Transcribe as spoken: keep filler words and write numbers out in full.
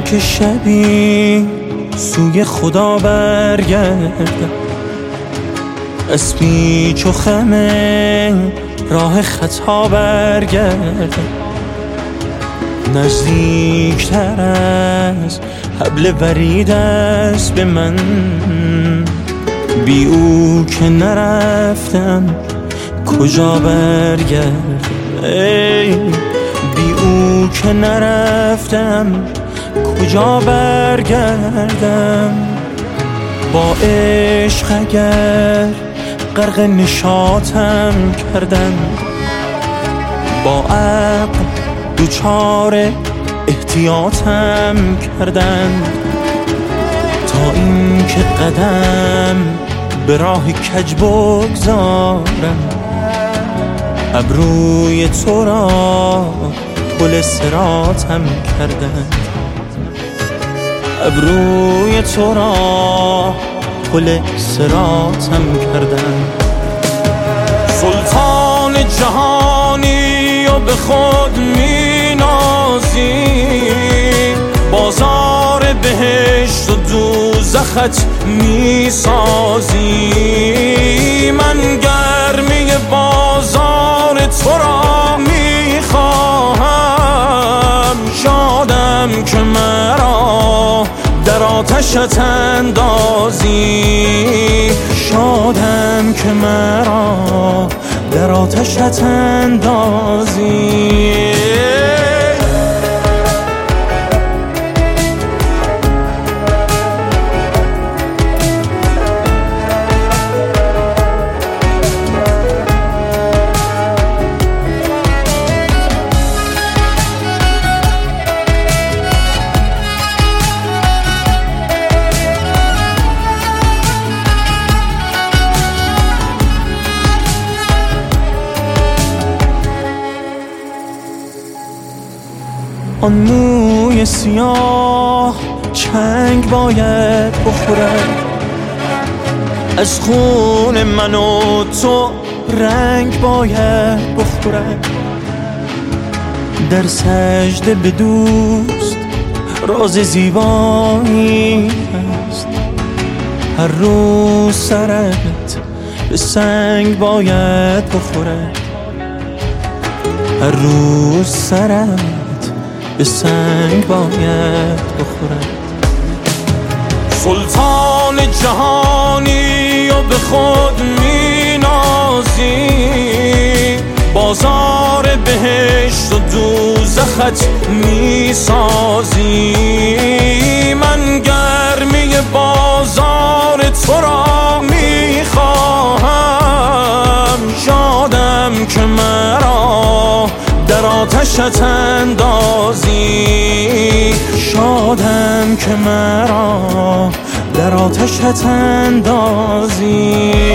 که شبی سوی خدا برگردم، از پیچ و خم راه خطا برگردم، نزدیکتر از حبل ورید است به من، بی او که نرفتم کجا برگردم، ای بی او که نرفتم کجا برگردم. با عشق اگر غرق نشاطم کردن، با عقل دوچار احتیاطم کردن، تا این که قدم به راه کج بگذارم، ابروی تو را پل صراطم کردن، ابروی تو را پل صراطم کردن. سلطان جهانی و به خود می نازی، بازار بهشت و دوزخت می سازی، من گرمی بازار تو را می خواهم، شادم که مرا در آتشت اندازی، شادم که مرا در آتشت اندازی. آن موی سیاه چنگ باید بخورد، از خون من و تو رنگ باید بخورد، در سجده به دوست راز زیبایی است، هر روز سرت به سنگ باید بخورد، هر روز سرت به سنگ باید بخورد. سلطان جهانی و به خود می نازی، بازار بهشت و دوزخت می سازی، من گرمی بازار تو را می خواهم، شادم که مرا در آتشت اندازی، شادم که مرا در آتشت اندازی.